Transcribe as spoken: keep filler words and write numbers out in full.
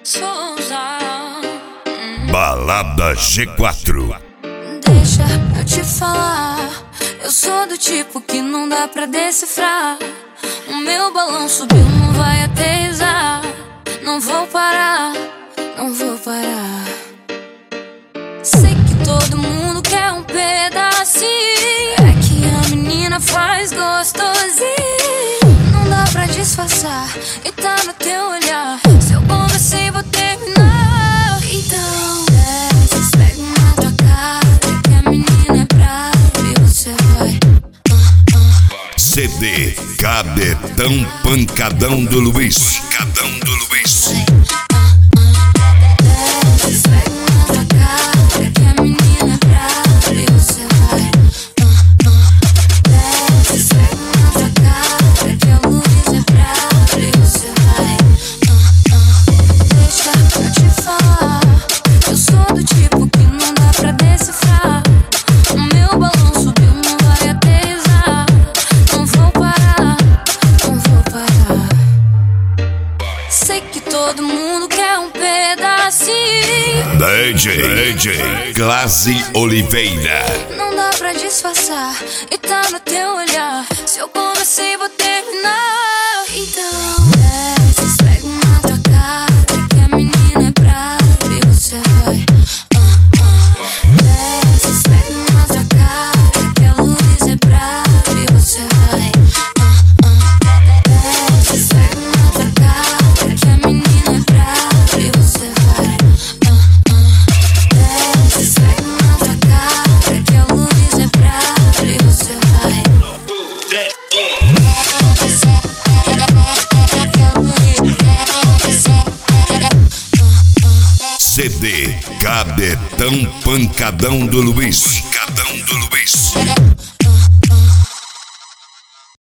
Souza. Balada G quatro. Deixa eu te falar, eu sou do tipo que não dá pra decifrar. O meu balão subiu, não vai aterrissar. Não vou parar, não vou parar. Sei que todo mundo quer um pedacinho. É que a menina faz gostosinho. Não dá pra disfarçar, e tá no teu olhar. Se eu comecei, vou terminar. Então desce, esfrega na tua cara, que a menina é brava e você vai. uh, uh. C D Cadetão Pancadão do Luiz. Pancadão do Luiz. Desce, esfrega na tua cara, que a menina é brava e você vai. uh, uh. Desce, esfrega na tua cara, que a luz é brava e você vai. uh, uh. Deixa eu te falar, eu sou do tipo que não dá pra decifrar. O meu balão subiu, não vai aterrissar. Não vou parar, não vou parar. Sei que todo mundo quer um pedacinho. D J, D J Glaze Oliveira. Não dá pra disfarçar, e tá no teu olhar. Se eu comecei, vou terminar. Então desce, esfrega na tua cara, que a menina é brava e você vai. uh, uh. Desce, esfrega na tua cara, que a luz é brava e você vai. uh, uh. Desce, esfrega na tua cara, que a menina é brava e você vai. uh, uh. Desce, esfrega na tua cara, que a luz é brava e você vai. C D Cadetão Pancadão do Luiz. Pancadão do Luiz.